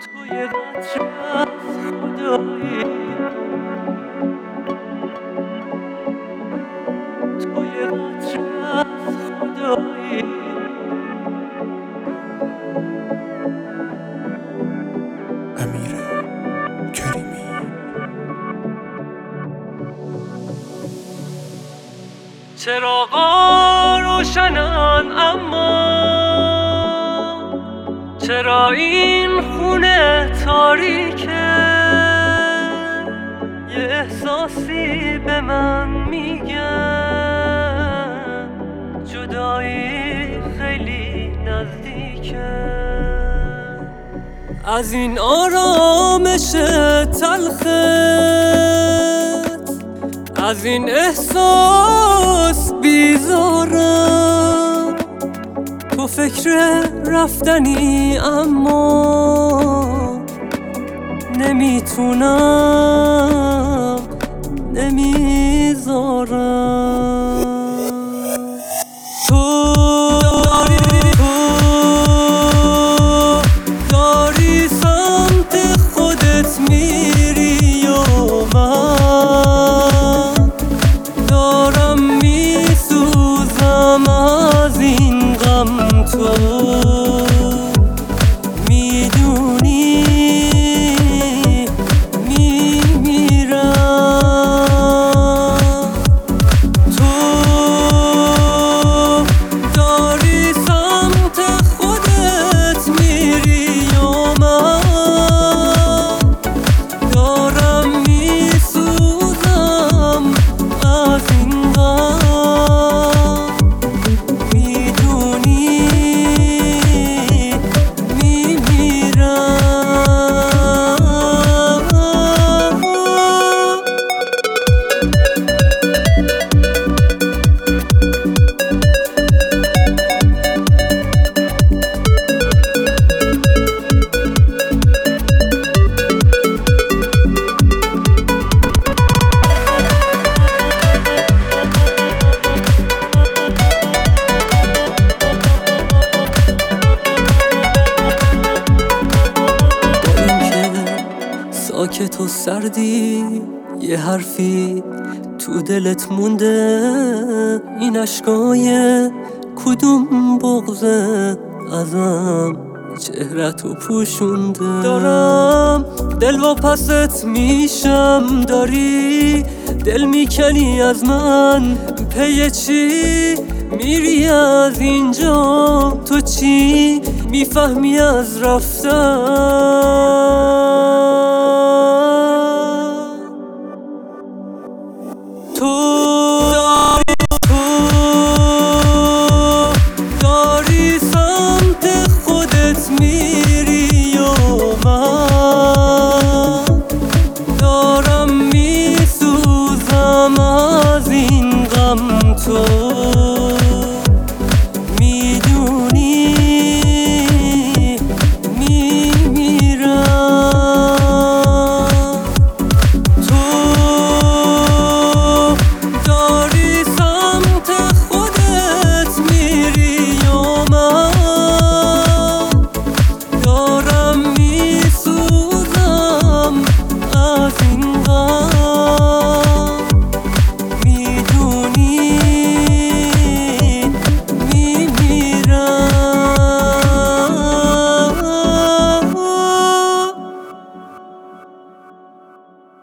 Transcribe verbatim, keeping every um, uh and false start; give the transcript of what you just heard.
تو یه قطره از خدایی، تو یه قطره از خدایی. امیر کریمی. چراغا روشنن اما چرا این خونه تاریکه؟ یه احساسی به من میگه جدایی خیلی نزدیکه. از این آرامش تلخت، از این احساس بیزارم. تو فکر رفتنی اما نمیتونم، نمیذارم. تو داری تو داری سمت خودت میری و من دارم میسوزم از این غم. تو میدونی میمیرم. تو داری سمت خودت میری و من دارم میسوزم از این غم. میدونی ساکت و سردی یه حرفی تو دلت مونده، این اشکای کدوم بغضه ازم چهرتو پوشونده. دارم دل و پست میشم، داری دل میکنی از من، پی چی میری از اینجا؟ تو چی میفهمی از رفتن؟